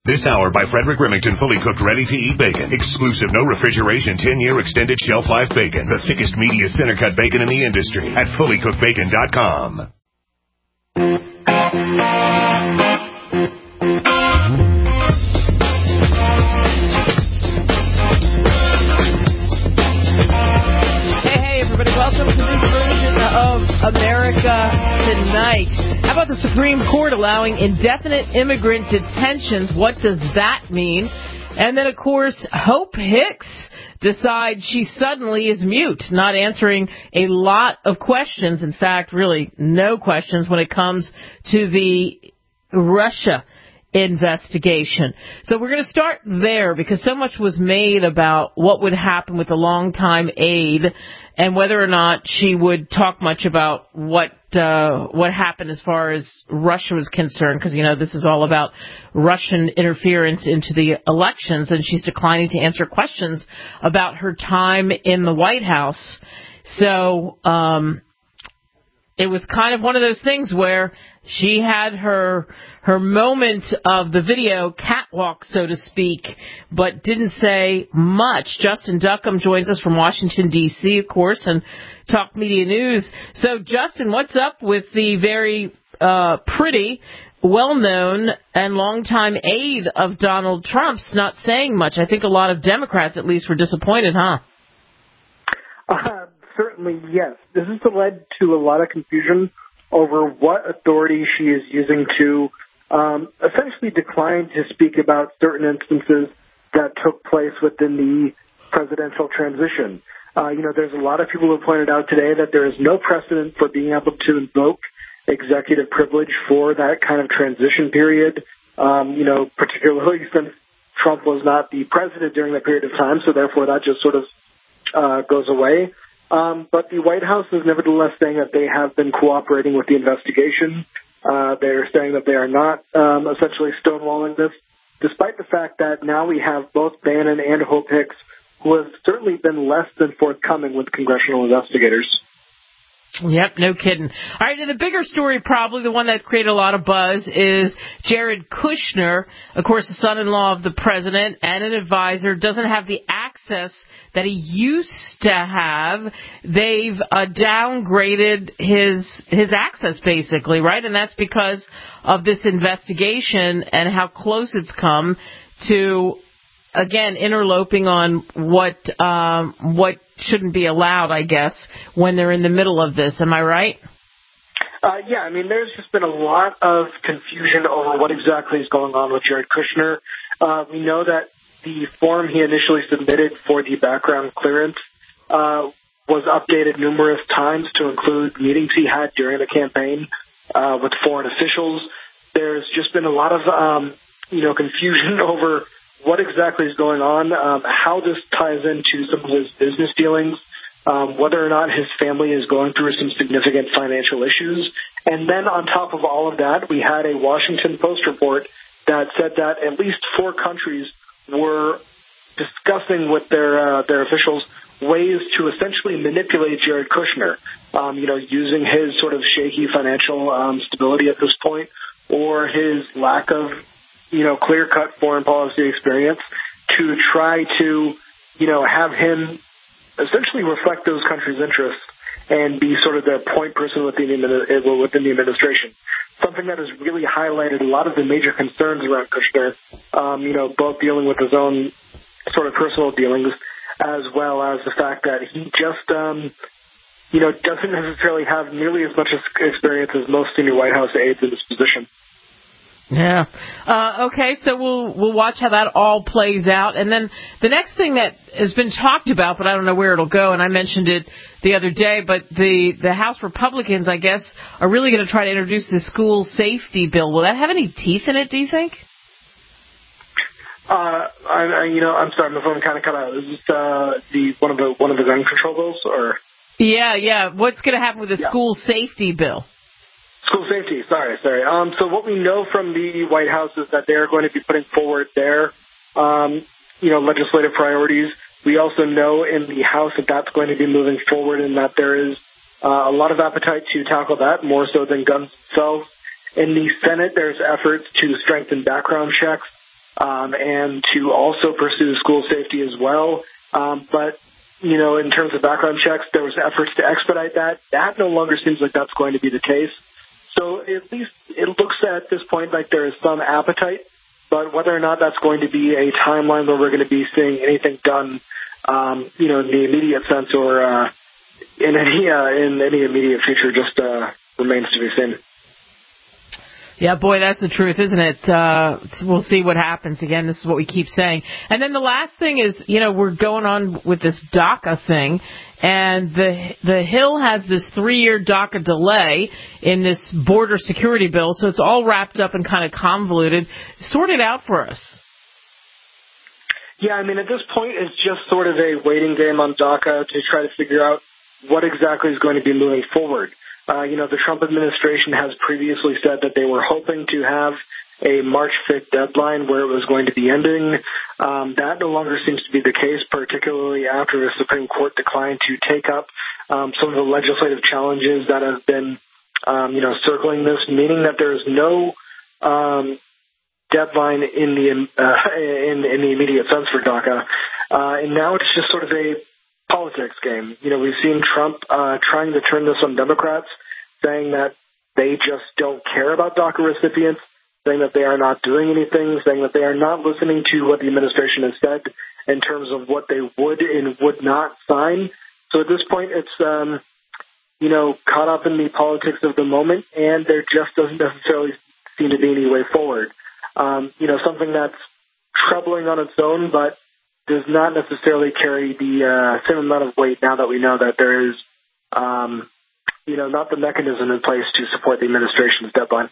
This hour by Frederick Remington, fully cooked, ready-to-eat bacon. Exclusive, no refrigeration, 10-year extended shelf life bacon. The thickest, meatiest center-cut bacon in the industry at fullycookedbacon.com. Hey, everybody. Welcome to this version of America Tonight. How about the Supreme Court allowing indefinite immigrant detentions? What does that mean? And then, of course, Hope Hicks decides she suddenly is mute, not answering a lot of questions. In fact, really no questions when it comes to the Russia investigation. So we're going to start there because so much was made about what would happen with the longtime aide and whether or not she would talk much about what happened as far as Russia was concerned, because, you know, this is all about Russian interference into the elections, and she's declining to answer questions about her time in the White House. So it was kind of one of those things where she had her moment of the video catwalk, so to speak, but didn't say much. Justin Duckham joins us from Washington, D.C., of course, and Talk Media News. So, Justin, what's up with the very pretty, well-known, and longtime aide of Donald Trump's not saying much? I think a lot of Democrats, at least, were disappointed, huh? Certainly, yes. This has led to a lot of confusion over what authority she is using to essentially decline to speak about certain instances that took place within the presidential transition. There's a lot of people who pointed out today that there is no precedent for being able to invoke executive privilege for that kind of transition period, particularly since Trump was not the president during that period of time, so therefore that just sort of goes away. But the White House is nevertheless saying that they have been cooperating with the investigation. They're saying that they are not essentially stonewalling this, despite the fact that now we have both Bannon and Hope Hicks, who have certainly been less than forthcoming with congressional investigators. Yep, no kidding. All right, and the bigger story, probably the one that created a lot of buzz, is Jared Kushner, of course, the son-in-law of the president and an advisor, doesn't have the access that he used to have. They've downgraded his access, basically, right? And that's because of this investigation and how close it's come to, again, interloping on what shouldn't be allowed, I guess, when they're in the middle of this. Am I right? Yeah, I mean, there's just been a lot of confusion over what exactly is going on with Jared Kushner. We know that the form he initially submitted for the background clearance was updated numerous times to include meetings he had during the campaign with foreign officials. There's just been a lot of, confusion over what exactly is going on, how this ties into some of his business dealings, whether or not his family is going through some significant financial issues. And then on top of all of that, we had a Washington Post report that said that at least 4 countries were discussing with their officials ways to essentially manipulate Jared Kushner, using his sort of shaky financial stability at this point, or his lack of clear-cut foreign policy experience to try to, have him essentially reflect those countries' interests and be sort of the point person within the administration. Something that has really highlighted a lot of the major concerns around Kushner, both dealing with his own sort of personal dealings, as well as the fact that he just, doesn't necessarily have nearly as much experience as most senior White House aides in this position. Yeah. Okay, so we'll watch how that all plays out. And then the next thing that has been talked about, but I don't know where it'll go, and I mentioned it the other day, but the House Republicans, I guess, are really going to try to introduce the school safety bill. Will that have any teeth in it, do you think? I'm sorry, my phone kind of cut out. Is this one of the gun control bills, or? Yeah. What's going to happen with the school safety bill? School safety, sorry. So what we know from the White House is that they're going to be putting forward their, legislative priorities. We also know in the House that that's going to be moving forward and that there is a lot of appetite to tackle that, more so than guns themselves. In the Senate, there's efforts to strengthen background checks and to also pursue school safety as well. But, you know, in terms of background checks, there was efforts to expedite that. That no longer seems like that's going to be the case. So at least it looks at this point like there is some appetite, but whether or not that's going to be a timeline where we're going to be seeing anything done, you know, in the immediate sense or in any immediate future just remains to be seen. Yeah, boy, that's the truth, isn't it? We'll see what happens. Again, this is what we keep saying. And then the last thing is, you know, we're going on with this DACA thing, and the Hill has this 3-year DACA delay in this border security bill, so it's all wrapped up and kind of convoluted. Sort it out for us. Yeah, I mean, at this point, it's just sort of a waiting game on DACA to try to figure out what exactly is going to be moving forward. You know, the Trump administration has previously said that they were hoping to have a March 5th deadline where it was going to be ending. That no longer seems to be the case, particularly after the Supreme Court declined to take up some of the legislative challenges that have been, you know, circling this, meaning that there is no deadline in the immediate sense for DACA. And now it's just sort of a politics game. You know, we've seen Trump trying to turn this on Democrats, saying that they just don't care about DACA recipients, saying that they are not doing anything, saying that they are not listening to what the administration has said in terms of what they would and would not sign. So at this point, it's, you know, caught up in the politics of the moment, and there just doesn't necessarily seem to be any way forward. You know, something that's troubling on its own, but does not necessarily carry the same amount of weight now that we know that there is, you know, not the mechanism in place to support the administration's deadline.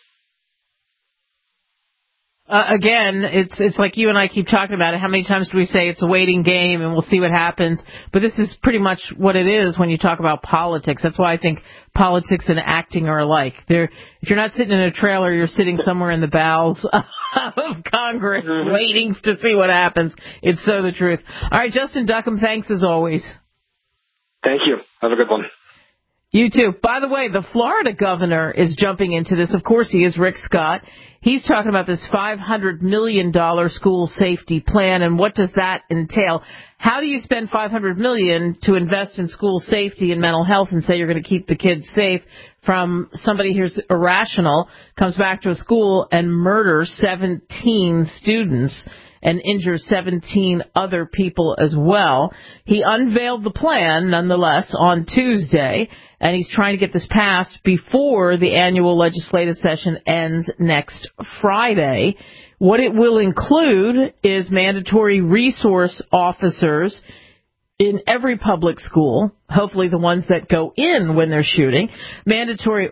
Again, it's like you and I keep talking about it. How many times do we say it's a waiting game and we'll see what happens? But this is pretty much what it is when you talk about politics. That's why I think politics and acting are alike. If you're not sitting in a trailer, you're sitting somewhere in the bowels of Congress waiting to see what happens. It's so the truth. All right, Justin Duckham, thanks as always. Thank you. Have a good one. You too. By the way, the Florida governor is jumping into this. Of course he is, Rick Scott. He's talking about this $500 million school safety plan, and what does that entail? How do you spend $500 million to invest in school safety and mental health and say you're going to keep the kids safe from somebody who's irrational, comes back to a school and murders 17 students and injures 17 other people as well? He unveiled the plan, nonetheless, on Tuesday, and he's trying to get this passed before the annual legislative session ends next Friday. What it will include is mandatory resource officers in every public school, hopefully the ones that go in when they're shooting, mandatory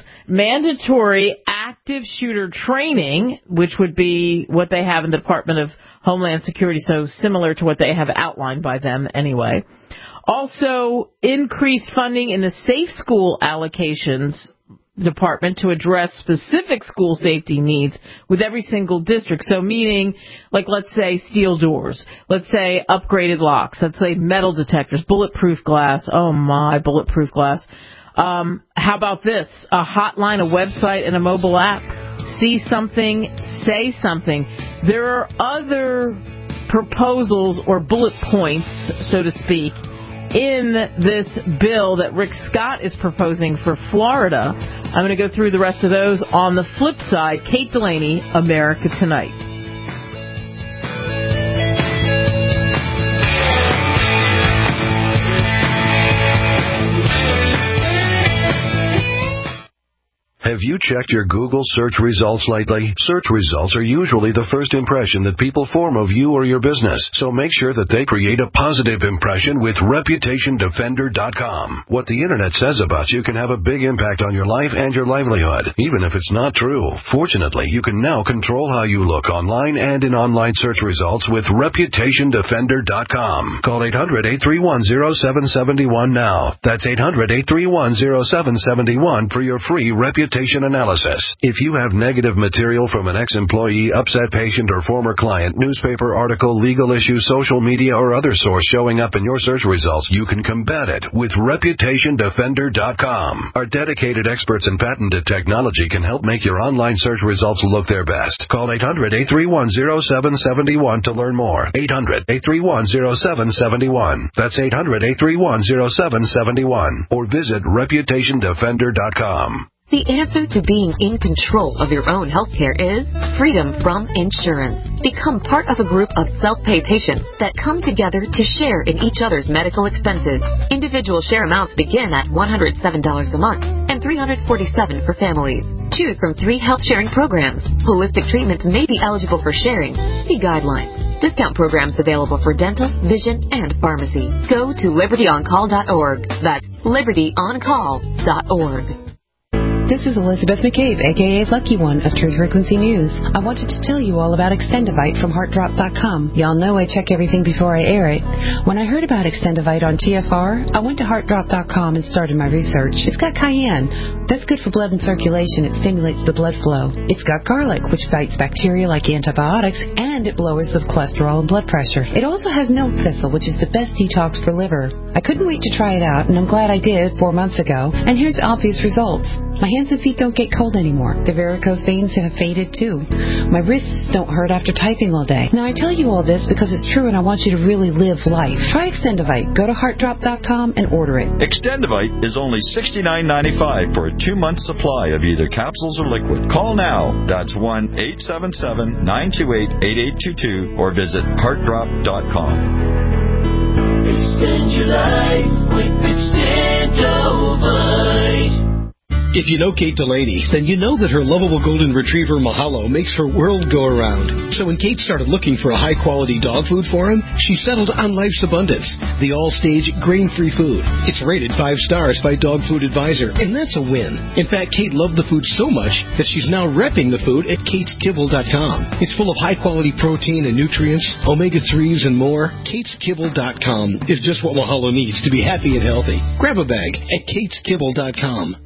active shooter training, which would be what they have in the Department of Homeland Security, so similar to what they have outlined by them anyway. Also, increased funding in the Safe School Allocations Department to address specific school safety needs with every single district. So meaning, like, let's say steel doors, let's say upgraded locks, let's say metal detectors, bulletproof glass. Oh my, bulletproof glass. How about this? A hotline, a website, and a mobile app. See something, say something. There are other proposals or bullet points, so to speak, in this bill that Rick Scott is proposing for Florida. I'm going to go through the rest of those on the flip side. Kate Delaney, America Tonight. Have you checked your Google search results lately? Search results are usually the first impression that people form of you or your business, so make sure that they create a positive impression with ReputationDefender.com. What the Internet says about you can have a big impact on your life and your livelihood, even if it's not true. Fortunately, you can now control how you look online and in online search results with ReputationDefender.com. Call 800-831-0771 now. That's 800-831-0771 for your free Reputation reputation analysis. If you have negative material from an ex-employee, upset patient, or former client, newspaper article, legal issue, social media, or other source showing up in your search results, you can combat it with ReputationDefender.com. Our dedicated experts in patented technology can help make your online search results look their best. Call 800-831-0771 to learn more. 800-831-0771. That's 800-831-0771. Or visit ReputationDefender.com. The answer to being in control of your own healthcare is freedom from insurance. Become part of a group of self-pay patients that come together to share in each other's medical expenses. Individual share amounts begin at $107 a month and $347 for families. Choose from 3 health-sharing programs. Holistic treatments may be eligible for sharing. See guidelines. Discount programs available for dental, vision, and pharmacy. Go to libertyoncall.org. That's libertyoncall.org. This is Elizabeth McCabe, a.k.a. Lucky One of Truth Frequency News. I wanted to tell you all about Extendivite from HeartDrop.com. Y'all know I check everything before I air it. When I heard about Extendivite on TFR, I went to HeartDrop.com and started my research. It's got cayenne. That's good for blood and circulation. It stimulates the blood flow. It's got garlic, which fights bacteria like antibiotics, and it lowers the cholesterol and blood pressure. It also has milk thistle, which is the best detox for liver. I couldn't wait to try it out, and I'm glad I did 4 months ago. And here's obvious results. My hands and feet don't get cold anymore. The varicose veins have faded too. My wrists don't hurt after typing all day. Now I tell you all this because it's true and I want you to really live life. Try Extendivite. Go to HeartDrop.com and order it. Extendivite is only $69.95 for a 2-month supply of either capsules or liquid. Call now. That's 1-877-928-8822 or visit HeartDrop.com. Extend your life with Extendivite. If you know Kate Delaney, then you know that her lovable golden retriever Mahalo makes her world go around. So when Kate started looking for a high-quality dog food for him, she settled on Life's Abundance, the all-stage grain-free food. It's rated 5 stars by Dog Food Advisor, and that's a win. In fact, Kate loved the food so much that she's now repping the food at KatesKibble.com. It's full of high-quality protein and nutrients, omega-3s, and more. KatesKibble.com is just what Mahalo needs to be happy and healthy. Grab a bag at KatesKibble.com.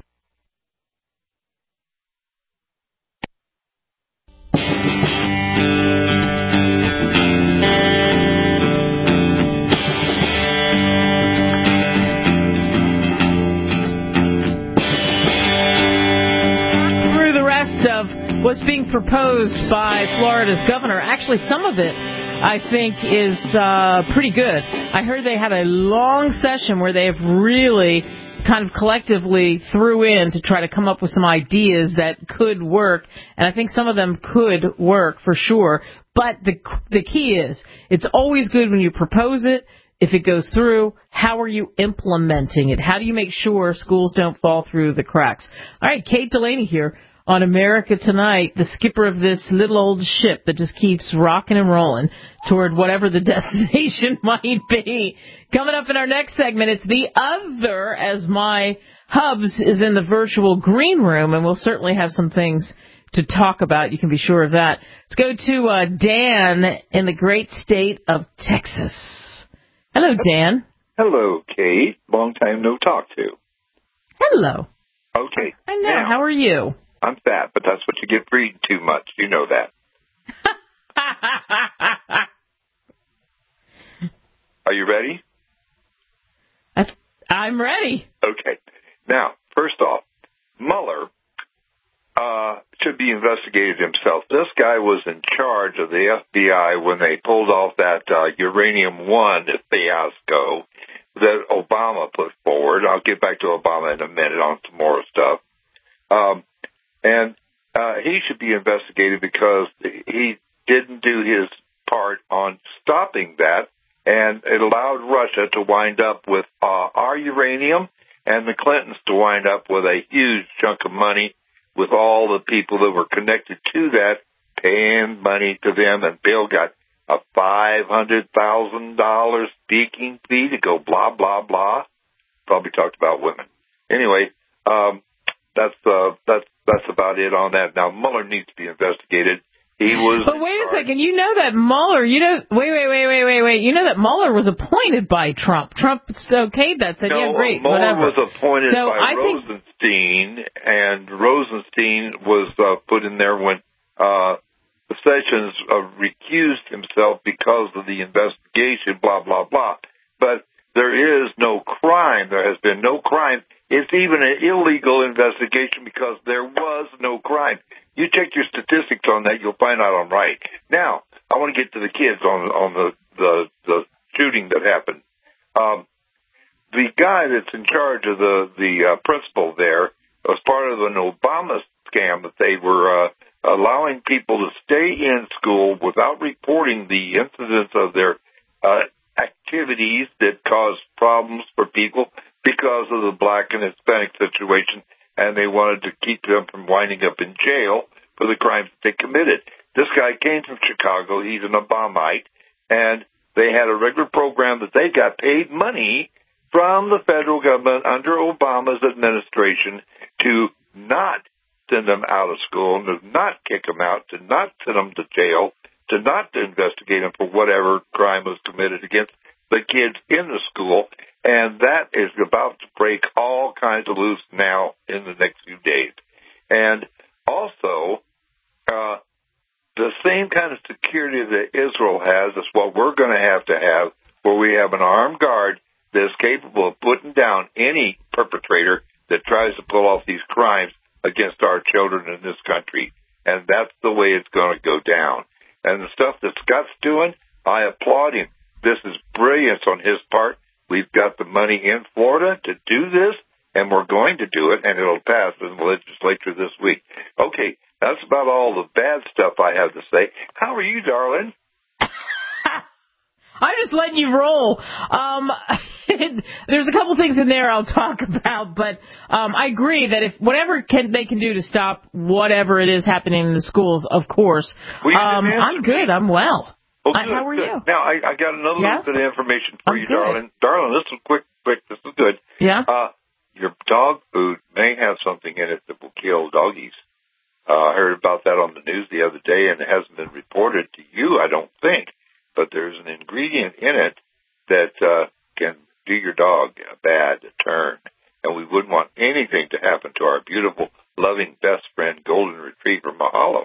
What's being proposed by Florida's governor. Actually, some of it, I think, is pretty good. I heard they had a long session where they've really kind of collectively threw in to try to come up with some ideas that could work, and I think some of them could work for sure. But the key is, it's always good when you propose it. If it goes through, how are you implementing it? How do you make sure schools don't fall through the cracks? All right, Kate Delaney here on America Tonight, the skipper of this little old ship that just keeps rocking and rolling toward whatever the destination might be. Coming up in our next segment, it's The Other, as my Hubs is in the virtual green room, and we'll certainly have some things to talk about. You can be sure of that. Let's go to Dan in the great state of Texas. Hello, Dan. Hello, Kate. Long time no talk to. Hello. Okay. I know. Now, how are you? I'm fat, but that's what you get for eating too much. You know that. Are you ready? I'm ready. Okay. Now, first off, Mueller should be investigated himself. This guy was in charge of the FBI when they pulled off that Uranium One fiasco that Obama put forward. I'll get back to Obama in a minute on some more stuff. And he should be investigated because he didn't do his part on stopping that, and it allowed Russia to wind up with our uranium and the Clintons to wind up with a huge chunk of money with all the people that were connected to that paying money to them, and Bill got a $500,000 speaking fee to go blah, blah, blah. Probably talked about women. Anyway, that's about it on that. Now, Mueller needs to be investigated. He was. But wait a second. You know that Mueller. Wait. You know that Mueller was appointed by Trump. Trump okayed that. Said, no, yeah, great, Mueller whatever. was appointed by Rosenstein. And Rosenstein was put in there when Sessions recused himself because of the investigation, blah, blah, blah. But there is no crime. There has been no crime. It's even an illegal investigation because there was no crime. You check your statistics on that, you'll find out I'm right. Now, I want to get to the kids on the shooting that happened. The guy that's in charge of the principal there was part of an Obama scam that they were allowing people to stay in school without reporting the incidents of their activities that caused problems for people because of the black and Hispanic situation, and they wanted to keep them from winding up in jail for the crimes that they committed. This guy came from Chicago. He's an Obamite, and they had a regular program that they got paid money from the federal government under Obama's administration to not send them out of school, to not kick them out, to not send them to jail, to not investigate them for whatever crime was committed against the kids in the school. And that is about to break all kinds of loose now in the next few days. And also, the same kind of security that Israel has is what we're going to have, where we have an armed guard that is capable of putting down any perpetrator that tries to pull off these crimes against our children in this country. And that's the way it's going to go down. And the stuff that Scott's doing, I applaud him. This is brilliance on his part. We've got the money in Florida to do this, and we're going to do it, and it'll pass in the legislature this week. Okay, that's about all the bad stuff I have to say. How are you, darling? I'm just letting you roll. There's a couple things in there I'll talk about, but I agree that if whatever they can do to stop whatever it is happening in the schools, of course. I'm good. I'm well. Well, how are you? Now, I got another little bit of information for you, darling. Darling, this is quick. This is good. Yeah? Your dog food may have something in it that will kill doggies. I heard about that on the news the other day, and it hasn't been reported to you, I don't think. But there's an ingredient in it that can do your dog a bad turn. And we wouldn't want anything to happen to our beautiful, loving best friend, Golden Retriever Mahalo.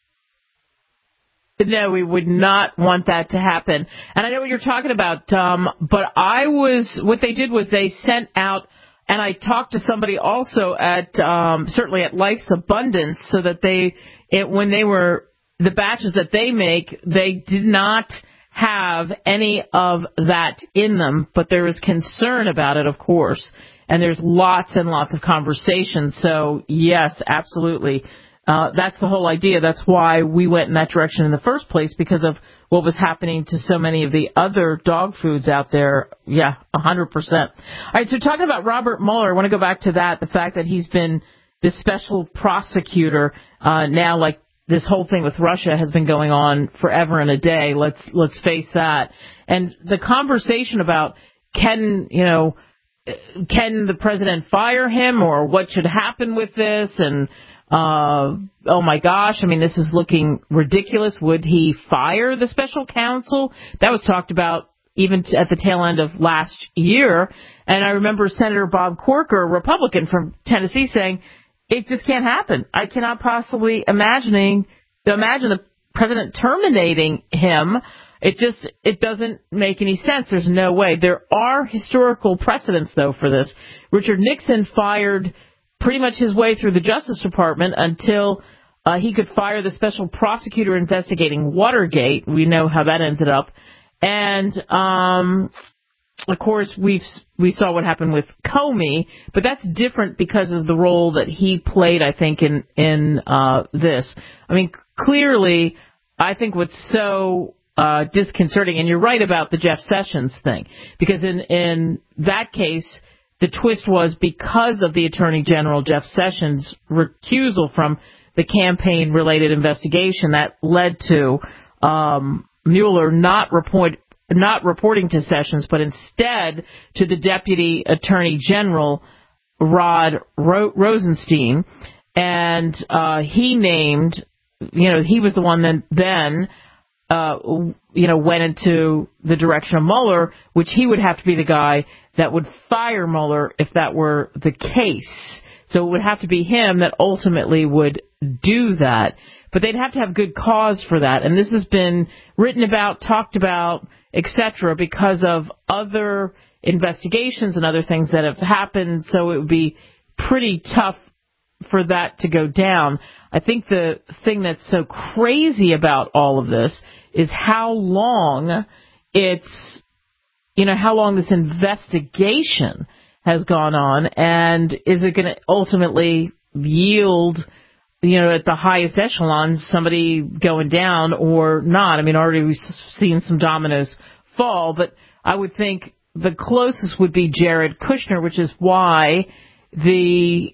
No, we would not want that to happen. And I know what you're talking about, but what they did was they sent out, and I talked to somebody also at, certainly at Life's Abundance, so that when they were, the batches that they make, they did not have any of that in them, but there is concern about it, of course, and there's lots and lots of conversations. So, yes, absolutely. That's the whole idea. That's why we went in that direction in the first place, because of what was happening to so many of the other dog foods out there. Yeah, 100%. All right, so talking about Robert Mueller, I want to go back to that, the fact that he's been this special prosecutor now, like this whole thing with Russia has been going on forever and a day. Let's face that. And the conversation about can the president fire him, or what should happen with this, and oh my gosh, I mean, this is looking ridiculous. Would he fire the special counsel? That was talked about even at the tail end of last year. And I remember Senator Bob Corker, a Republican from Tennessee, saying, it just can't happen. I cannot possibly imagine the president terminating him. It doesn't make any sense. There's no way. There are historical precedents, though, for this. Richard Nixon fired pretty much his way through the Justice Department until he could fire the special prosecutor investigating Watergate. We know how that ended up. And, of course, we saw what happened with Comey, but that's different because of the role that he played, I think, in this. I mean, clearly, I think what's so disconcerting, and you're right about the Jeff Sessions thing, because in that case, the twist was because of the Attorney General Jeff Sessions' recusal from the campaign-related investigation that led to Mueller not reporting to Sessions, but instead to the Deputy Attorney General Rod Rosenstein, and he named he was the one then went into the direction of Mueller, which he would have to be the guy that would fire Mueller if that were the case. So it would have to be him that ultimately would do that. But they'd have to have good cause for that. And this has been written about, talked about, etc., because of other investigations and other things that have happened. So it would be pretty tough for that to go down. I think the thing that's so crazy about all of this is how long how long this investigation has gone on, and is it going to ultimately yield, at the highest echelon, somebody going down or not? I mean, already we've seen some dominoes fall, but I would think the closest would be Jared Kushner, which is why the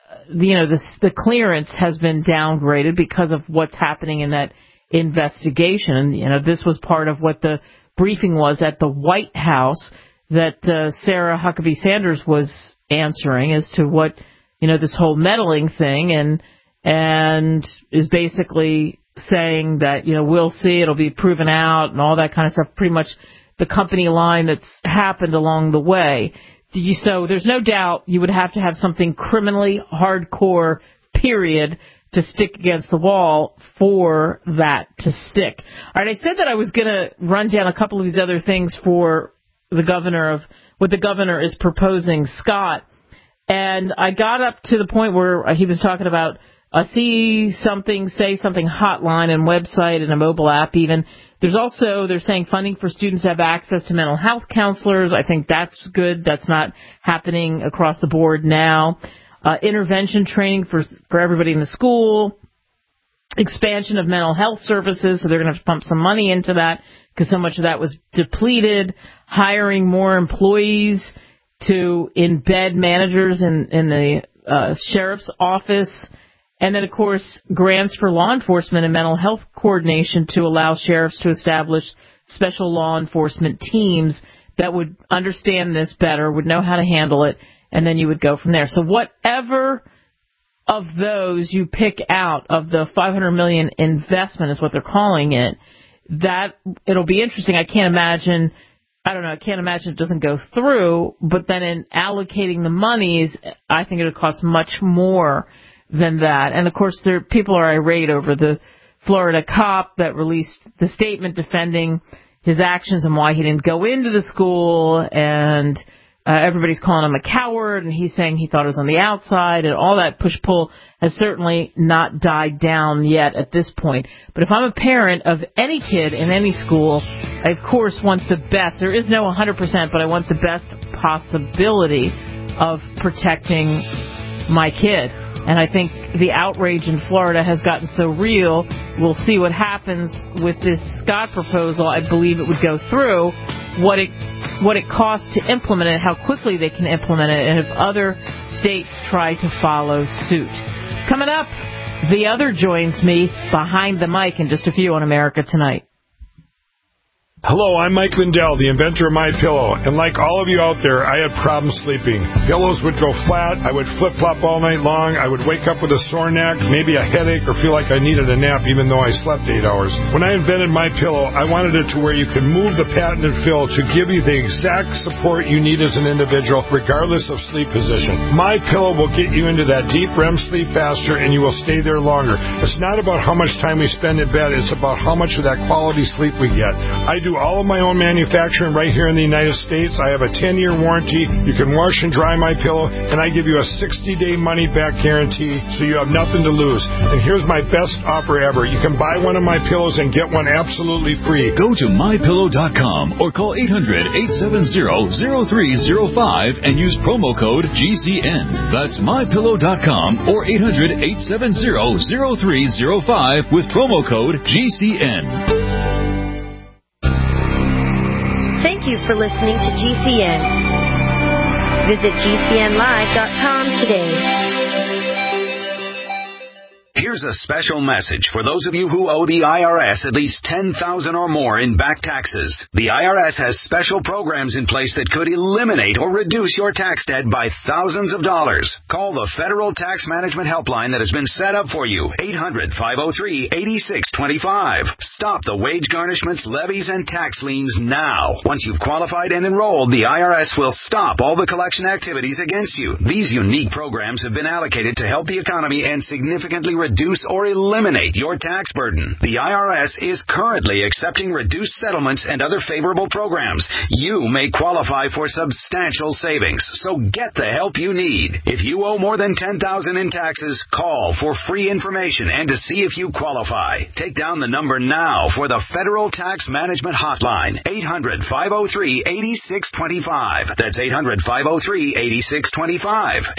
clearance has been downgraded because of what's happening in that investigation. And, this was part of what the briefing was at the White House that Sarah Huckabee Sanders was answering as to what, this whole meddling thing, and is basically saying that, we'll see, it'll be proven out and all that kind of stuff, pretty much the company line that's happened along the way. So there's no doubt you would have to have something criminally hardcore, period, to stick against the wall for that to stick. All right, I said that I was going to run down a couple of these other things for the governor of what the governor is proposing, Scott. And I got up to the point where he was talking about a see something, say something hotline and website and a mobile app even. There's also, they're saying funding for students to have access to mental health counselors. I think that's good. That's not happening across the board now. Intervention training for everybody in the school. Expansion of mental health services, so they're going to have to pump some money into that because so much of that was depleted. Hiring more employees to embed managers in the sheriff's office. And then, of course, grants for law enforcement and mental health coordination to allow sheriffs to establish special law enforcement teams that would understand this better, would know how to handle it, and then you would go from there. So whatever of those you pick out of the $500 million investment is what they're calling it, that it'll be interesting. I can't imagine it doesn't go through, but then in allocating the monies, I think it would cost much more than that. And, of course, people are irate over the Florida cop that released the statement defending his actions and why he didn't go into the school, and everybody's calling him a coward, and he's saying he thought it was on the outside, and all that push-pull has certainly not died down yet at this point. But if I'm a parent of any kid in any school, I, of course, want the best. There is no 100%, but I want the best possibility of protecting my kid. And I think the outrage in Florida has gotten so real. We'll see what happens with this Scott proposal. I believe it would go through. What it costs to implement it, how quickly they can implement it, and if other states try to follow suit. Coming up, the other joins me behind the mic in just a few on America Tonight. Hello, I'm Mike Lindell, the inventor of MyPillow, and like all of you out there, I had problems sleeping. Pillows would go flat, I would flip-flop all night long, I would wake up with a sore neck, maybe a headache, or feel like I needed a nap even though I slept 8 hours. When I invented MyPillow, I wanted it to where you can move the patented fill to give you the exact support you need as an individual, regardless of sleep position. MyPillow will get you into that deep REM sleep faster, and you will stay there longer. It's not about how much time we spend in bed, it's about how much of that quality sleep we get. I do all of my own manufacturing right here in the United States. I have a 10-year warranty. You can wash and dry my pillow, and I give you a 60-day money-back guarantee, so you have nothing to lose. And here's my best offer ever. You can buy one of my pillows and get one absolutely free. Go to MyPillow.com or call 800-870-0305 and use promo code GCN. That's MyPillow.com or 800-870-0305 with promo code GCN. Thank you for listening to GCN. Visit GCNlive.com today. Here's a special message for those of you who owe the IRS at least $10,000 or more in back taxes. The IRS has special programs in place that could eliminate or reduce your tax debt by thousands of dollars. Call the Federal Tax Management Helpline that has been set up for you. 800-503-8625. Stop the wage garnishments, levies, and tax liens now. Once you've qualified and enrolled, the IRS will stop all the collection activities against you. These unique programs have been allocated to help the economy and significantly reduce or eliminate your tax burden. The IRS is currently accepting reduced settlements and other favorable programs. You may qualify for substantial savings, so get the help you need. If you owe more than $10,000 in taxes, call for free information and to see if you qualify. Take down the number now for the Federal Tax Management Hotline, 800-503-8625. That's 800-503-8625.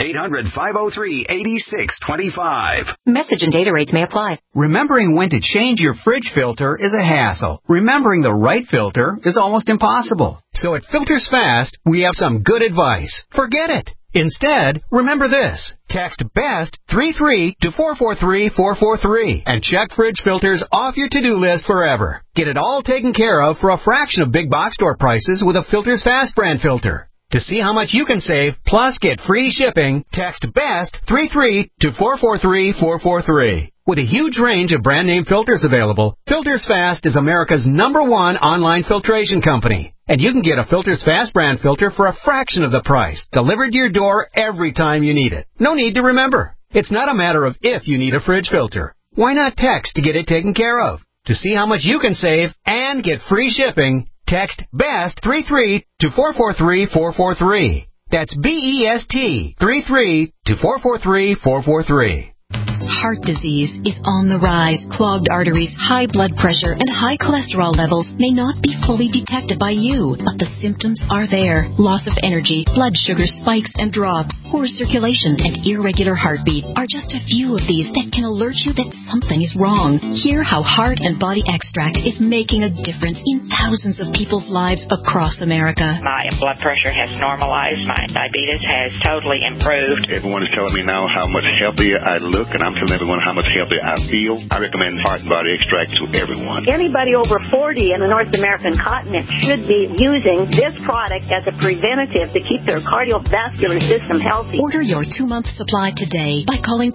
800-503-8625. Message and data rates may apply. Remembering when to change your fridge filter is a hassle. Remembering the right filter is almost impossible. So at Filters Fast, we have some good advice. Forget it. Instead, remember this. Text BEST 33 to 443-443 and check fridge filters off your to-do list forever. Get it all taken care of for a fraction of big box store prices with a Filters Fast brand filter. To see how much you can save, plus get free shipping, text BEST 33 to 443-443. With a huge range of brand name filters available, Filters Fast is America's #1 online filtration company. And you can get a Filters Fast brand filter for a fraction of the price, delivered to your door every time you need it. No need to remember. It's not a matter of if you need a fridge filter. Why not text to get it taken care of? To see how much you can save and get free shipping, text BEST 33 to 443-443. That's BEST 33 to 443-443. Heart disease is on the rise. Clogged arteries, high blood pressure, and high cholesterol levels may not be fully detected by you, but the symptoms are there. Loss of energy, blood sugar spikes and drops, poor circulation, and irregular heartbeat are just a few of these that can alert you that something is wrong. Hear how Heart and Body Extract is making a difference in thousands of people's lives across America. My blood pressure has normalized. My diabetes has totally improved. Everyone is telling me now how much healthier I look, and I'm telling everyone how much healthier I feel. I recommend Heart and Body Extract to everyone. Anybody over 40 in the North American continent should be using this product as a preventative to keep their cardiovascular system healthy. Order your 2-month supply today by calling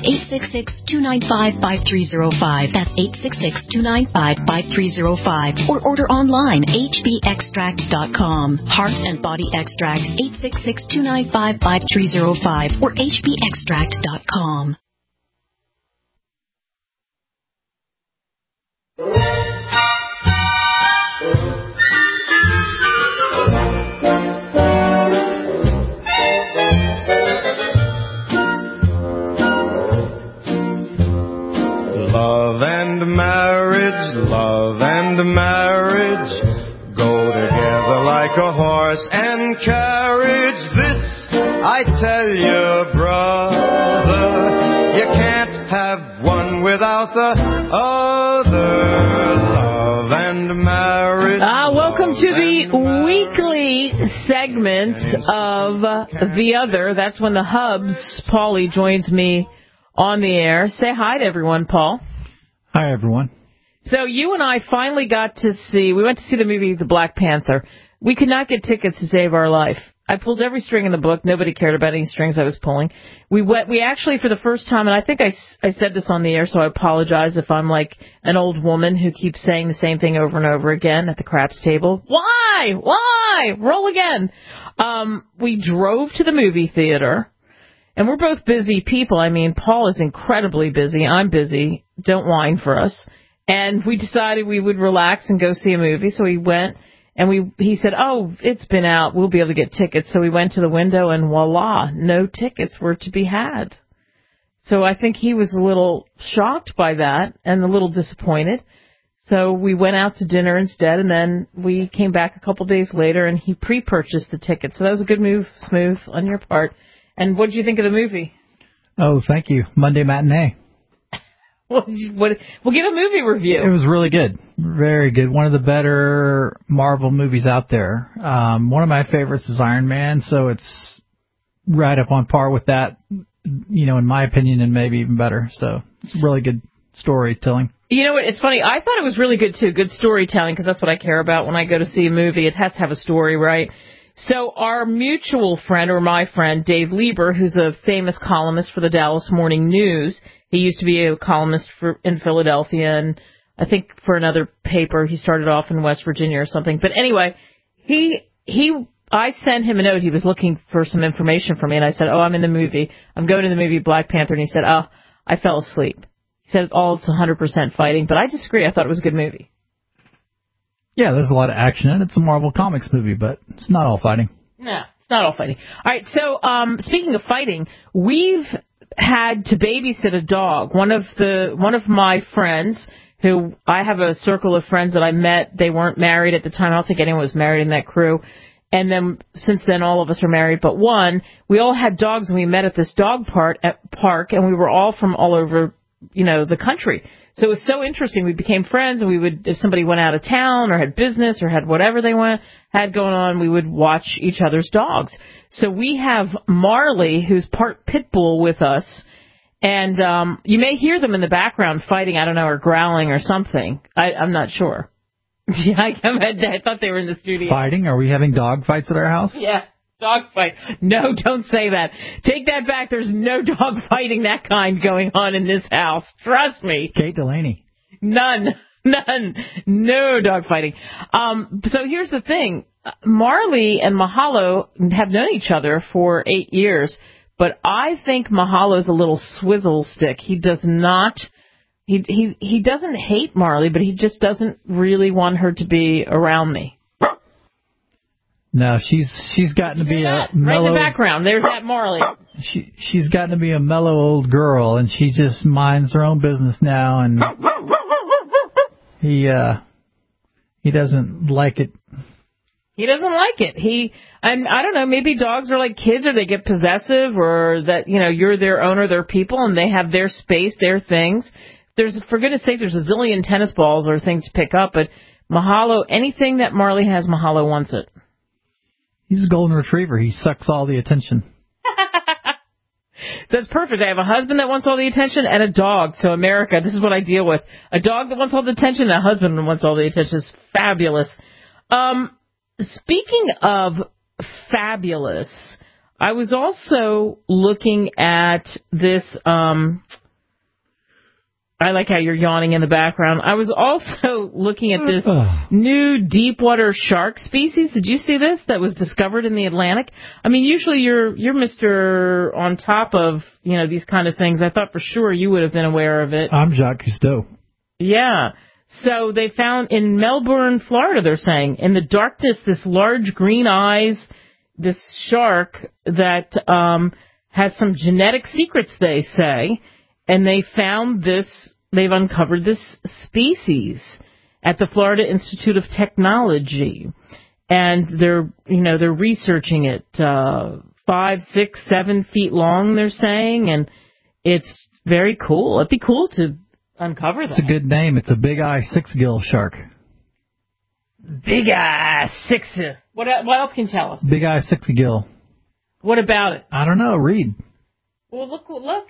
866-295-5305. That's 866-295-5305. Or order online, hbextract.com. Heart and Body Extract, 866-295-5305 or hbextract.com. Love and marriage go together like a horse and carriage. This I tell you, brother, you can't have one without the other. Love and marriage. Welcome to the weekly segment of The Other. That's when the Hubs, Paulie, joins me on the air. Say hi to everyone, Paul. Hi, everyone. So you and I finally got to see, we went to see the movie The Black Panther. We could not get tickets to save our life. I pulled every string in the book. Nobody cared about any strings I was pulling. We actually, for the first time, and I think I said this on the air, so I apologize if I'm like an old woman who keeps saying the same thing over and over again at the craps table. Why? Roll again. We drove to the movie theater, and we're both busy people. I mean, Paul is incredibly busy. I'm busy. Don't whine for us. And we decided we would relax and go see a movie. So we went, and he said, oh, it's been out. We'll be able to get tickets. So we went to the window, and voila, no tickets were to be had. So I think he was a little shocked by that and a little disappointed. So we went out to dinner instead, and then we came back a couple days later, and he pre-purchased the tickets. So that was a good move, Smooth, on your part. And what did you think of the movie? Oh, thank you. Monday matinee. We'll give a movie review. It was really good. Very good. One of the better Marvel movies out there. One of my favorites is Iron Man, so it's right up on par with that, in my opinion, and maybe even better. So It's really good storytelling. You know what? It's funny. I thought it was really good, too. Good storytelling, because that's what I care about when I go to see a movie. It has to have a story, right? So our mutual friend, or my friend, Dave Lieber, who's a famous columnist for the Dallas Morning News. He used to be a columnist in Philadelphia, and I think for another paper. He started off in West Virginia or something. But anyway, I sent him a note. He was looking for some information from me, and I said, I'm in the movie. I'm going to the movie Black Panther. And he said, I fell asleep. He said, it's 100% fighting. But I disagree. I thought it was a good movie. Yeah, there's a lot of action in it. It's a Marvel Comics movie, but it's not all fighting. No, it's not all fighting. All right, so speaking of fighting, we've had to babysit a dog. One of my friends, who I have a circle of friends that I met, they weren't married at the time. I don't think anyone was married in that crew. And then since then, all of us are married but one. We all had dogs, and we met at this dog park, and we were all from all over, the country. So it was so interesting. We became friends, and we would, if somebody went out of town or had business or had whatever they had going on, we would watch each other's dogs. So we have Marley, who's part pit bull, with us, and you may hear them in the background fighting, I don't know, or growling or something. I'm not sure. Yeah, I thought they were in the studio. Fighting? Are we having dog fights at our house? Yeah. Dog fight. No, don't say that. Take that back. There's no dog fighting that kind going on in this house. Trust me. Kate Delaney. None. No dog fighting. So here's the thing. Marley and Mahalo have known each other for 8 years, but I think Mahalo's a little swizzle stick. He does not... He doesn't hate Marley, but he just doesn't really want her to be around me. No, she's gotten to be a mellow... Right in the background, there's that Marley. She's gotten to be a mellow old girl, and she just minds her own business now, and he doesn't like it. He doesn't like it. I don't know, maybe dogs are like kids, or they get possessive, or that, you're their owner, their people, and they have their space, their things. For goodness sake, there's a zillion tennis balls or things to pick up, but Mahalo, anything that Marley has, Mahalo wants it. He's a golden retriever. He sucks all the attention. That's perfect. I have a husband that wants all the attention and a dog. So America, this is what I deal with. A dog that wants all the attention and a husband that wants all the attention. Is fabulous. Speaking of fabulous, I was also looking at this... I like how you're yawning in the background. I was also looking at this new deepwater shark species. Did you see this? That was discovered in the Atlantic. I mean, usually you're Mr. on top of, these kind of things. I thought for sure you would have been aware of it. I'm Jacques Cousteau. Yeah. So they found in Melbourne, Florida, they're saying, in the darkness, this large green eyes, this shark that has some genetic secrets, they say. And they found they've uncovered this species at the Florida Institute of Technology. And they're researching it, 5, 6, 7 feet long, they're saying. And it's very cool. It'd be cool to uncover that. It's a good name. It's a big eye 6-gill shark. Big eye 6. What else can you tell us? Big eye 6-gill. What about it? I don't know. Read. Well, look.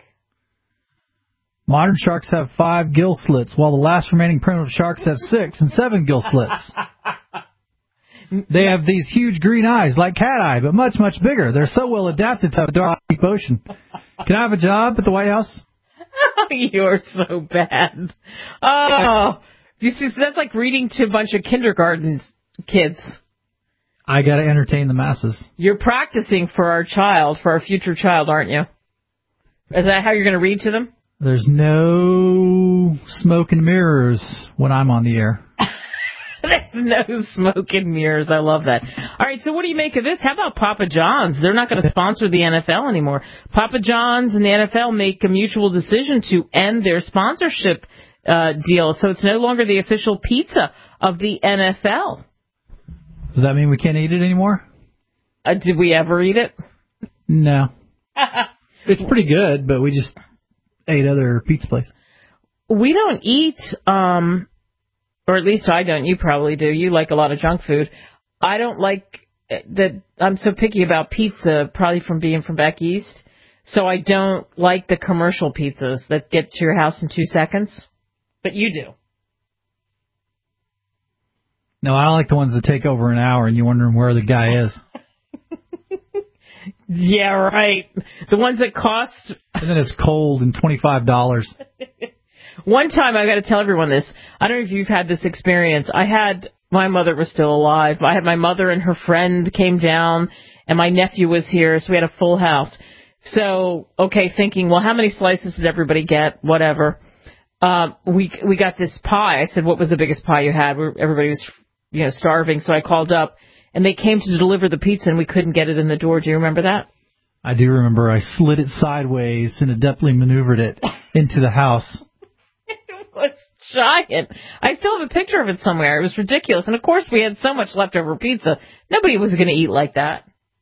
Modern sharks have 5 gill slits, while the last remaining primitive sharks have 6 and 7 gill slits. They have these huge green eyes, like cat eye, but much, much bigger. They're so well adapted to a dark, deep ocean. Can I have a job at the White House? You're so bad. Oh, you see, that's like reading to a bunch of kindergarten kids. I got to entertain the masses. You're practicing for our future child, aren't you? Is that how you're going to read to them? There's no smoke and mirrors when I'm on the air. There's no smoke and mirrors. I love that. All right, so what do you make of this? How about Papa John's? They're not going to sponsor the NFL anymore. Papa John's and the NFL make a mutual decision to end their sponsorship deal, so it's no longer the official pizza of the NFL. Does that mean we can't eat it anymore? Did we ever eat it? No. It's pretty good, but we just ate other pizza places. We don't eat, or at least I don't. You probably do. You like a lot of junk food. I don't like that. I'm so picky about pizza, probably from being from back east. So I don't like the commercial pizzas that get to your house in 2 seconds. But you do. No, I like the ones that take over an hour and you're wondering where the guy is. Yeah, right. The ones that cost... And then it's cold and $25. One time, I got to tell everyone this. I don't know if you've had this experience. My mother was still alive. I had my mother and her friend came down, and my nephew was here, so we had a full house. So, okay, thinking, well, how many slices did everybody get? Whatever. We got this pie. I said, what was the biggest pie you had? Everybody was, starving, so I called up. And they came to deliver the pizza, and we couldn't get it in the door. Do you remember that? I do remember. I slid it sideways and adeptly maneuvered it into the house. It was giant. I still have a picture of it somewhere. It was ridiculous. And, of course, we had so much leftover pizza. Nobody was going to eat like that.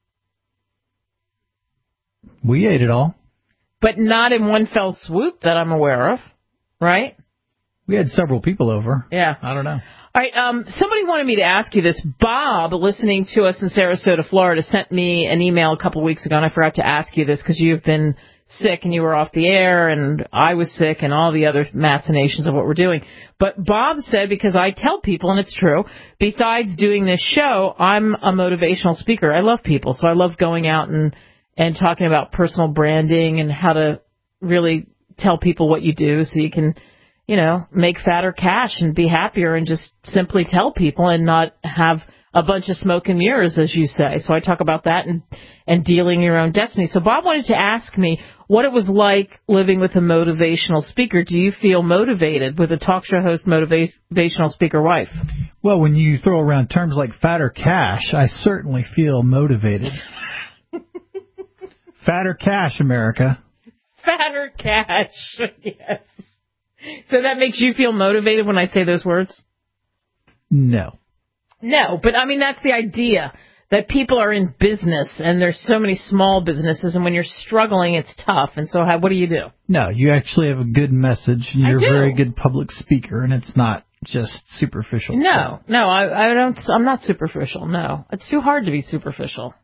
We ate it all. But not in one fell swoop that I'm aware of, right? We had several people over. Yeah. I don't know. All right, somebody wanted me to ask you this. Bob, listening to us in Sarasota, Florida, sent me an email a couple weeks ago, and I forgot to ask you this because you've been sick and you were off the air, and I was sick, and all the other machinations of what we're doing. But Bob said, because I tell people, and it's true, besides doing this show, I'm a motivational speaker. I love people, so I love going out and talking about personal branding and how to really tell people what you do so you can... make fatter cash and be happier and just simply tell people and not have a bunch of smoke and mirrors, as you say. So I talk about that and dealing your own destiny. So Bob wanted to ask me what it was like living with a motivational speaker. Do you feel motivated with a talk show host, motivational speaker wife? Well, when you throw around terms like fatter cash, I certainly feel motivated. Fatter cash, America. Fatter cash, yes. So that makes you feel motivated when I say those words? No. No, but I mean, that's the idea, that people are in business, and there's so many small businesses, and when you're struggling, it's tough. And so what do you do? No, you actually have a good message, and you're a very good public speaker, and it's not just superficial. No, I'm not superficial, no. It's too hard to be superficial.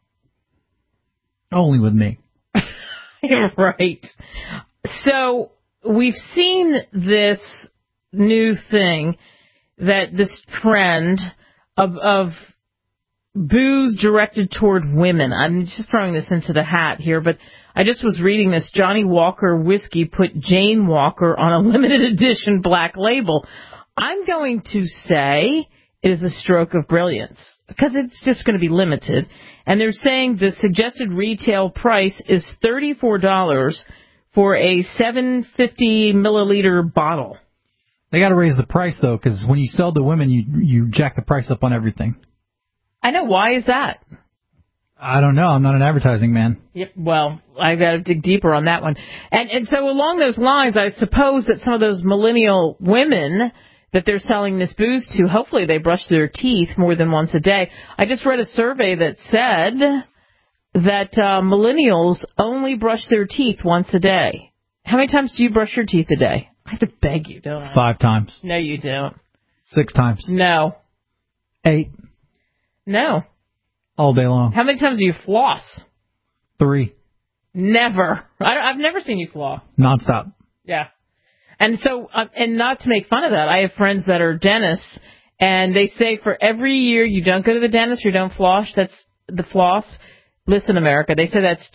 Only with me. You're right. So... we've seen this new thing, that this trend of booze directed toward women. I'm just throwing this into the hat here, but I just was reading this. Johnny Walker Whiskey put Jane Walker on a limited edition black label. I'm going to say it is a stroke of brilliance because it's just going to be limited. And they're saying the suggested retail price is $34 for a 750 milliliter bottle. They got to raise the price, though, because when you sell to women, you jack the price up on everything. I know. Why is that? I don't know. I'm not an advertising man. Yep. Well, I've got to dig deeper on that one. And so along those lines, I suppose that some of those millennial women that they're selling this booze to, hopefully they brush their teeth more than once a day. I just read a survey that said that millennials only brush their teeth once a day. How many times do you brush your teeth a day? I have to beg you, don't I? 5 times. No, you don't. 6 times. No. 8. No. All day long. How many times do you floss? 3. Never. I've never seen you floss. Nonstop. Yeah. And so, and not to make fun of that, I have friends that are dentists, and they say for every year you don't go to the dentist, you don't floss, that's the floss. Listen, America, they say that's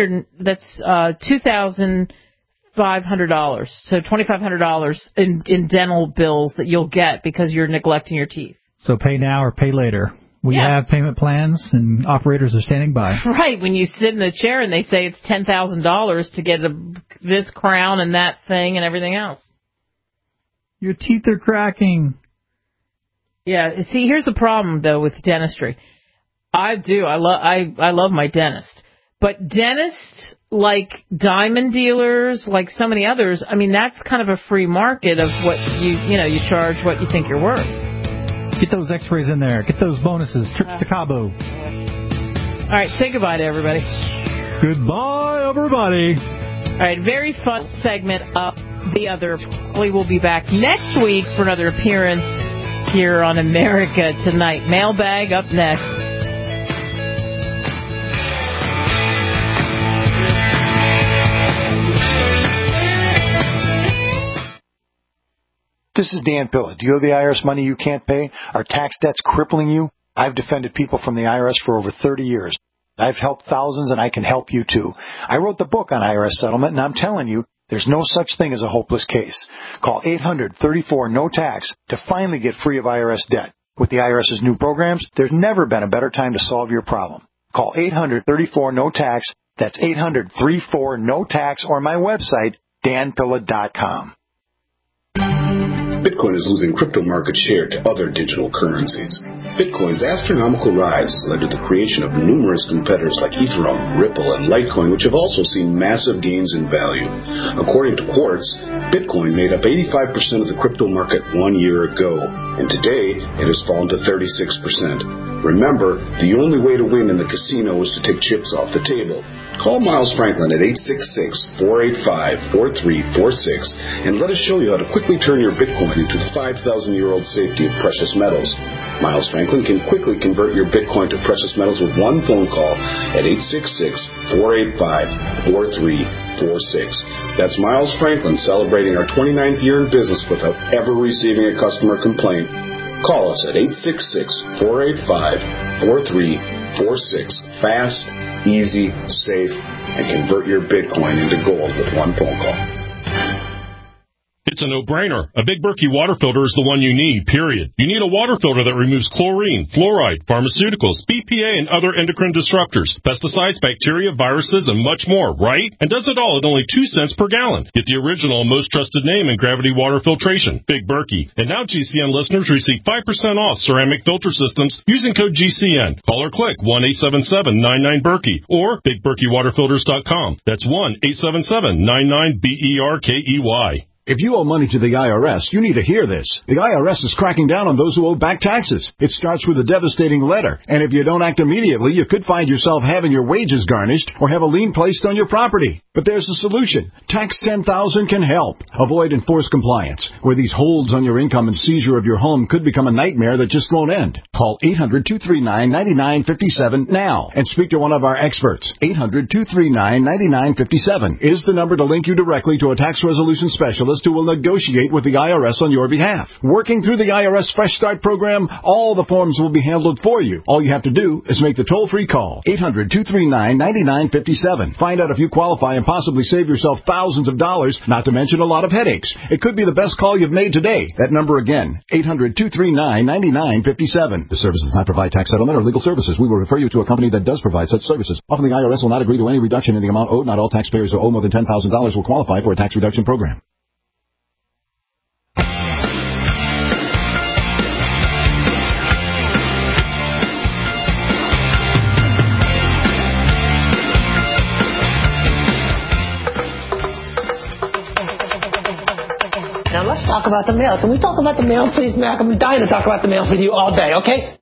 $2,500, so $2,500 in dental bills that you'll get because you're neglecting your teeth. So pay now or pay later. We have payment plans, and operators are standing by. Right, when you sit in the chair and they say it's $10,000 to get this crown and that thing and everything else. Your teeth are cracking. Yeah, see, here's the problem, though, with dentistry. I love my dentist. But dentists, like diamond dealers, like so many others, I mean, that's kind of a free market of what you charge what you think you're worth. Get those x-rays in there. Get those bonuses. Trips to Cabo. All right, say goodbye to everybody. Goodbye, everybody. All right, very fun segment of The Other. We will be back next week for another appearance here on America Tonight. Mailbag up next. This is Dan Pilla. Do you owe the IRS money you can't pay? Are tax debts crippling you? I've defended people from the IRS for over 30 years. I've helped thousands, and I can help you too. I wrote the book on IRS settlement, and I'm telling you, there's no such thing as a hopeless case. Call 800-34-NO-TAX to finally get free of IRS debt. With the IRS's new programs, there's never been a better time to solve your problem. Call 800-34-NO-TAX. That's 800-34-NO-TAX, or my website, danpilla.com. Bitcoin is losing crypto market share to other digital currencies. Bitcoin's astronomical rise has led to the creation of numerous competitors like Ethereum, Ripple, and Litecoin, which have also seen massive gains in value. According to Quartz, Bitcoin made up 85% of the crypto market 1 year ago, and today it has fallen to 36%. Remember, the only way to win in the casino is to take chips off the table. Call Miles Franklin at 866-485-4346 and let us show you how to quickly turn your Bitcoin into the 5,000-year-old safety of precious metals. Miles Franklin can quickly convert your Bitcoin to precious metals with one phone call at 866-485-4346. That's Miles Franklin celebrating our 29th year in business without ever receiving a customer complaint. Call us at 866-485-4346. Fast, easy, safe, and convert your Bitcoin into gold with one phone call. It's a no-brainer. A Big Berkey water filter is the one you need, period. You need a water filter that removes chlorine, fluoride, pharmaceuticals, BPA, and other endocrine disruptors, pesticides, bacteria, viruses, and much more, right? And does it all at only 2 cents per gallon. Get the original and most trusted name in gravity water filtration, Big Berkey. And now GCN listeners receive 5% off ceramic filter systems using code GCN. Call or click 1-877-99-BERKEY or BigBerkeyWaterFilters.com. That's 1-877-99-BERKEY. If you owe money to the IRS, you need to hear this. The IRS is cracking down on those who owe back taxes. It starts with a devastating letter, and if you don't act immediately, you could find yourself having your wages garnished or have a lien placed on your property. But there's a solution. Tax 10,000 can help. Avoid enforced compliance, where these holds on your income and seizure of your home could become a nightmare that just won't end. Call 800-239-9957 now and speak to one of our experts. 800-239-9957 is the number to link you directly to a tax resolution specialist who will negotiate with the IRS on your behalf. Working through the IRS Fresh Start program, all the forms will be handled for you. All you have to do is make the toll-free call. 800-239-9957. Find out if you qualify and possibly save yourself thousands of dollars, not to mention a lot of headaches. It could be the best call you've made today. That number again, 800-239-9957. The service does not provide tax settlement or legal services. We will refer you to a company that does provide such services. Often the IRS will not agree to any reduction in the amount owed. Not all taxpayers who owe more than $10,000 will qualify for a tax reduction program. Now let's talk about the mail. Can we talk about the mail, please, Mac? I'm dying to talk about the mail with you all day, okay?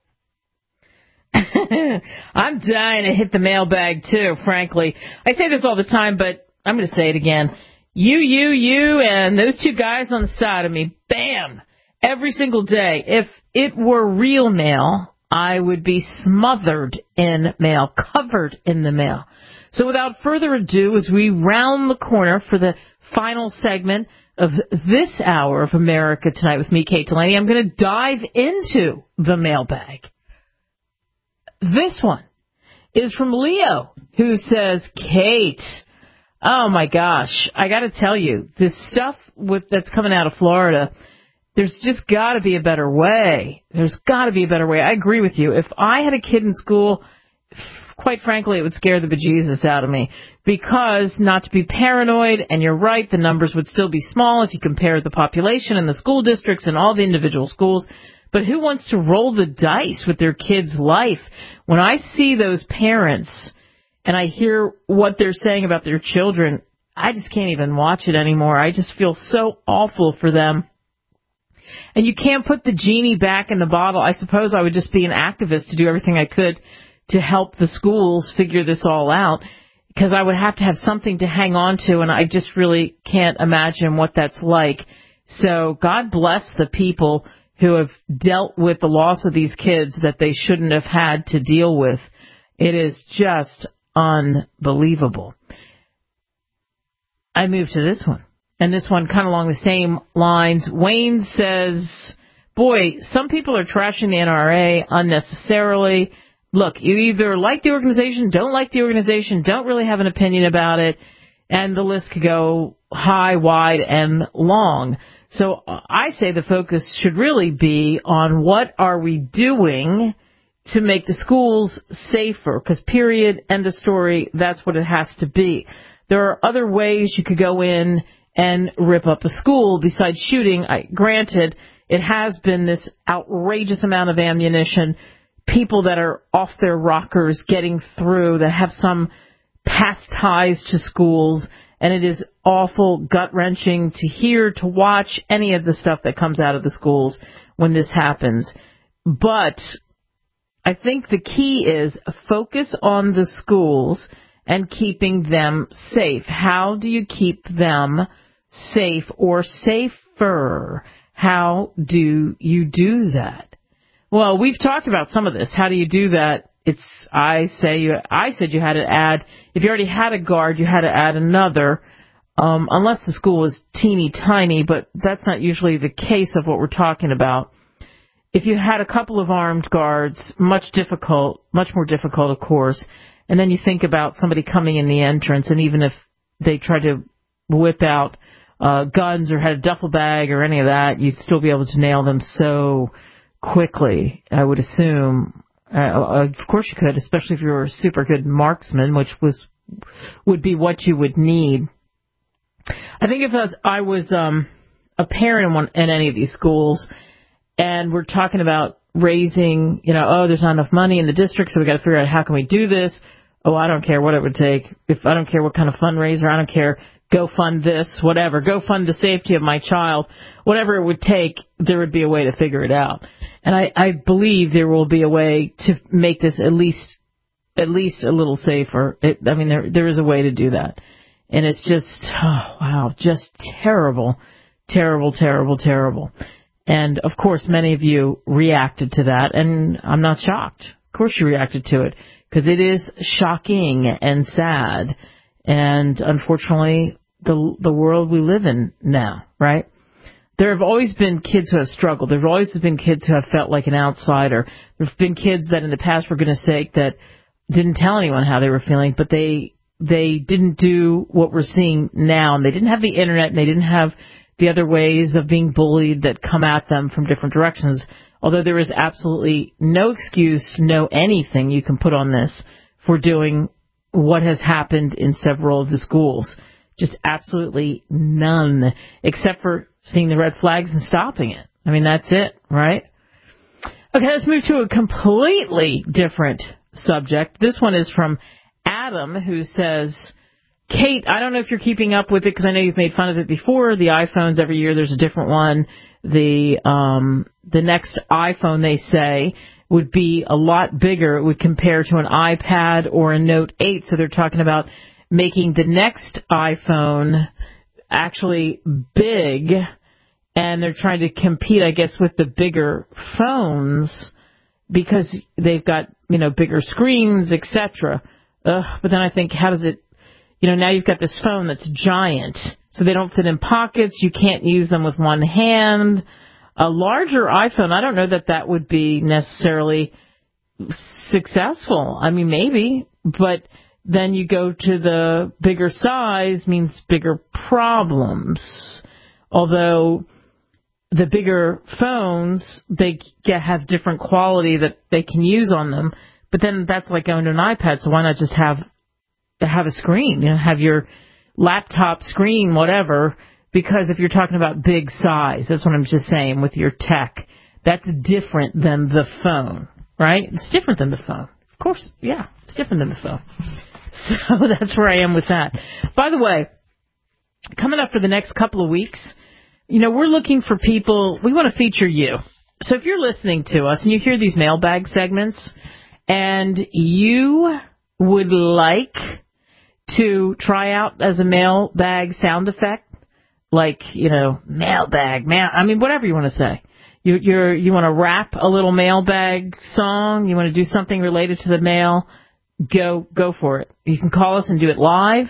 I'm dying to hit the mailbag, too, frankly. I say this all the time, but I'm going to say it again. You, and those two guys on the side of me, bam, every single day. If it were real mail, I would be smothered in mail, covered in the mail. So without further ado, as we round the corner for the final segment of this hour of America Tonight with me, Kate Delaney, I'm going to dive into the mailbag. This one is from Leo, who says, Kate, oh my gosh, I got to tell you, this stuff that's coming out of Florida, there's just got to be a better way. There's got to be a better way. I agree with you. If I had a kid in school, quite frankly, it would scare the bejesus out of me, because not to be paranoid, and you're right, the numbers would still be small if you compare the population and the school districts and all the individual schools. But who wants to roll the dice with their kid's life? When I see those parents and I hear what they're saying about their children, I just can't even watch it anymore. I just feel so awful for them. And you can't put the genie back in the bottle. I suppose I would just be an activist to do everything I could to help the schools figure this all out, because I would have to have something to hang on to, and I just really can't imagine what that's like. So God bless the people who have dealt with the loss of these kids that they shouldn't have had to deal with. It is just unbelievable. I move to this one. And this one kind of along the same lines. Wayne says, boy, some people are trashing the NRA unnecessarily. Look, you either like the organization, don't like the organization, don't really have an opinion about it, and the list could go high, wide, and long. So I say the focus should really be on what are we doing to make the schools safer, because period, end of story, that's what it has to be. There are other ways you could go in and rip up a school besides shooting. Granted, it has been this outrageous amount of ammunition, people that are off their rockers getting through, that have some past ties to schools, and it is awful, gut-wrenching to hear, to watch any of the stuff that comes out of the schools when this happens. But I think the key is focus on the schools and keeping them safe. How do you keep them safe or safer? How do you do that? Well, we've talked about some of this. How do you do that? I said you had to add, if you already had a guard, you had to add another, unless the school was teeny tiny, but that's not usually the case of what we're talking about. If you had a couple of armed guards, much more difficult, of course, and then you think about somebody coming in the entrance, and even if they tried to whip out guns or had a duffel bag or any of that, you'd still be able to nail them so quickly, I would assume. Of course you could, especially if you were a super good marksman, which would be what you would need. I think if I was a parent in any of these schools, and we're talking about raising, there's not enough money in the district, so we got to figure out how can we do this. Oh, I don't care what it would take. If I don't care what kind of fundraiser, I don't care. Go fund this, whatever. Go fund the safety of my child. Whatever it would take, there would be a way to figure it out. And I believe there will be a way to make this at least a little safer. There is a way to do that. And it's just, just terrible, terrible, terrible, terrible. And, of course, many of you reacted to that, and I'm not shocked. Of course you reacted to it, because it is shocking and sad. And, unfortunately, the world we live in now, right? There have always been kids who have struggled. There have always been kids who have felt like an outsider. There have been kids that in the past, for goodness sake, that didn't tell anyone how they were feeling, but they didn't do what we're seeing now. And they didn't have the Internet, and they didn't have the other ways of being bullied that come at them from different directions. Although there is absolutely no excuse, no anything you can put on this for doing what has happened in several of the schools. Just absolutely none, except for seeing the red flags and stopping it. That's it, right? Okay, let's move to a completely different subject. This one is from Adam, who says, Kate, I don't know if you're keeping up with it, because I know you've made fun of it before. The iPhones, every year there's a different one. The next iPhone, they say, would be a lot bigger. It would compare to an iPad or a Note 8. So they're talking about making the next iPhone actually big, and they're trying to compete, I guess, with the bigger phones because they've got, bigger screens, etc. But then I think, how does it, now you've got this phone that's giant, so they don't fit in pockets. You can't use them with one hand. A larger iPhone, I don't know that would be necessarily successful. Maybe, but then you go to the bigger size means bigger problems. Although the bigger phones, they have different quality that they can use on them. But then that's like going to an iPad, so why not just have a screen, have your laptop screen, whatever, because if you're talking about big size, that's what I'm just saying with your tech, that's different than the phone, right? It's different than the phone. Of course, yeah, it's different than the phone. So that's where I am with that. By the way, coming up for the next couple of weeks, we're looking for people, we want to feature you. So if you're listening to us and you hear these mailbag segments and you would like to try out as a mailbag sound effect, like, mailbag, whatever you want to say. You want to rap a little mailbag song, you want to do something related to the mail, go for it. You can call us and do it live,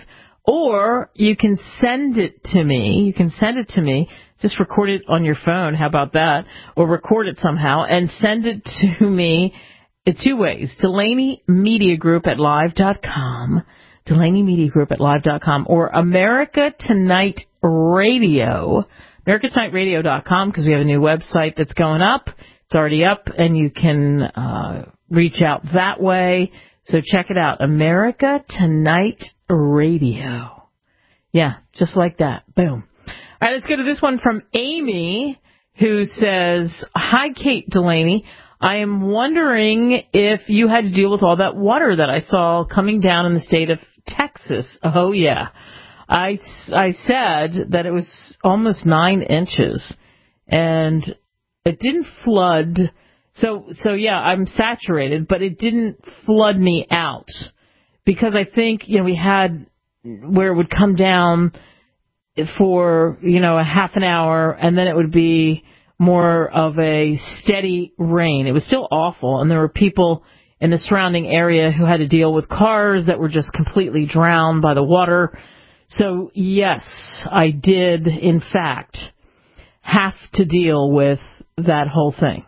Or you can send it to me. Just record it on your phone. How about that? Or record it somehow and send it to me two ways. Delaney Media Group at live.com. Delaney Media Group at live.com. Or America Tonight Radio. AmericaTonightRadio.com, because we have a new website that's going up. It's already up, and you can reach out that way. So check it out. America Tonight Radio. Yeah, just like that. Boom. All right, let's go to this one from Amy, who says, "Hi, Kate Delaney. I am wondering if you had to deal with all that water that I saw coming down in the state of Texas." Oh, yeah. I said that it was almost 9 inches, and it didn't flood. So yeah, I'm saturated, but it didn't flood me out, because I think, we had where it would come down for, a half an hour, and then it would be more of a steady rain. It was still awful, and there were people in the surrounding area who had to deal with cars that were just completely drowned by the water. So, yes, I did, in fact, have to deal with that whole thing.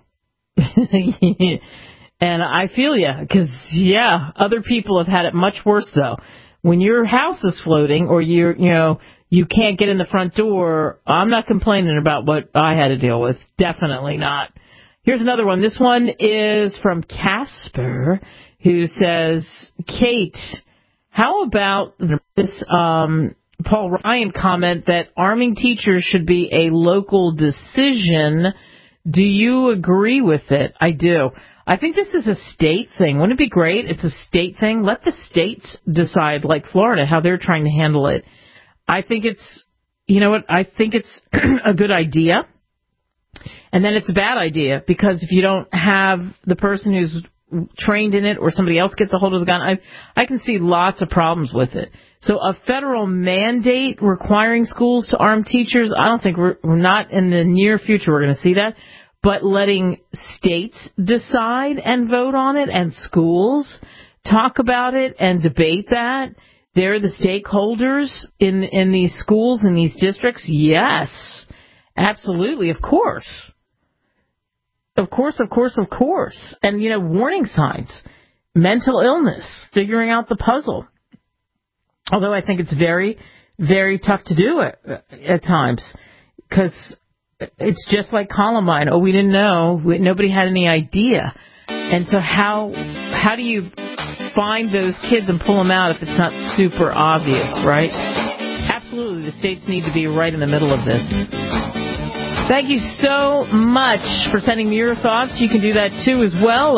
And I feel you, because, other people have had it much worse, though. When your house is floating or you can't get in the front door, I'm not complaining about what I had to deal with. Definitely not. Here's another one. This one is from Casper, who says, "Kate, how about this Paul Ryan comment that arming teachers should be a local decision? Do you agree with it?" I do. I think this is a state thing. Wouldn't it be great? It's a state thing. Let the states decide, like Florida, how they're trying to handle it. I think it's, I think it's a good idea. And then it's a bad idea, because if you don't have the person who's trained in it, or somebody else gets a hold of the gun, I can see lots of problems with it. So a federal mandate requiring schools to arm teachers, I don't think we're not in the near future we're going to see that. But letting states decide and vote on it, and schools talk about it and debate that, they're the stakeholders in these schools, in these districts. Yes, absolutely, of course. Of course. And, warning signs, mental illness, figuring out the puzzle. Although I think it's very, very tough to do it at times, because it's just like Columbine. Oh, we didn't know. Nobody had any idea. And so how do you find those kids and pull them out if it's not super obvious, right? Absolutely. The states need to be right in the middle of this. Thank you so much for sending me your thoughts. You can do that, too, as well.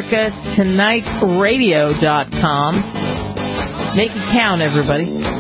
AmericaTonightRadio.com. Make it count, everybody.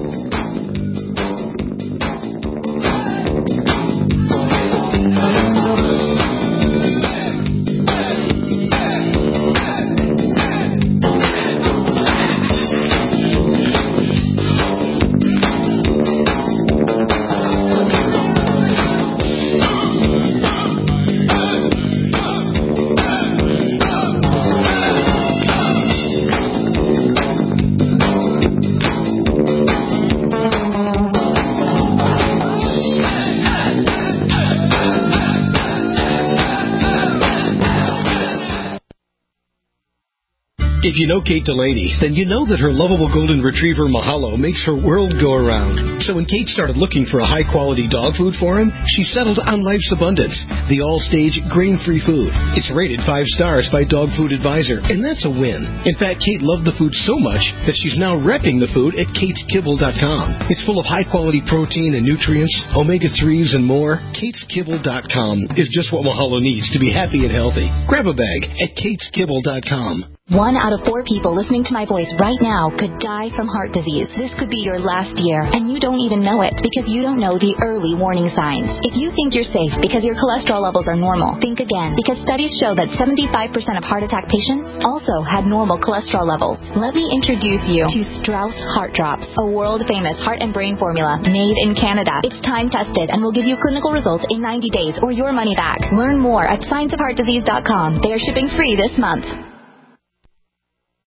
If you know Kate Delaney, then you know that her lovable golden retriever Mahalo makes her world go around. So when Kate started looking for a high-quality dog food for him, she settled on Life's Abundance, the all-stage grain-free food. It's rated 5 stars by Dog Food Advisor, and that's a win. In fact, Kate loved the food so much that she's now repping the food at KatesKibble.com. It's full of high-quality protein and nutrients, omega-3s, and more. KatesKibble.com is just what Mahalo needs to be happy and healthy. Grab a bag at KatesKibble.com. 1 out of 4 people listening to my voice right now could die from heart disease. This could be your last year, and you don't even know it because you don't know the early warning signs. If you think you're safe because your cholesterol levels are normal, think again, because studies show that 75% of heart attack patients also had normal cholesterol levels. Let me introduce you to Strauss Heart Drops, a world-famous heart and brain formula made in Canada. It's time-tested and will give you clinical results in 90 days or your money back. Learn more at scienceofheartdisease.com. They are shipping free this month.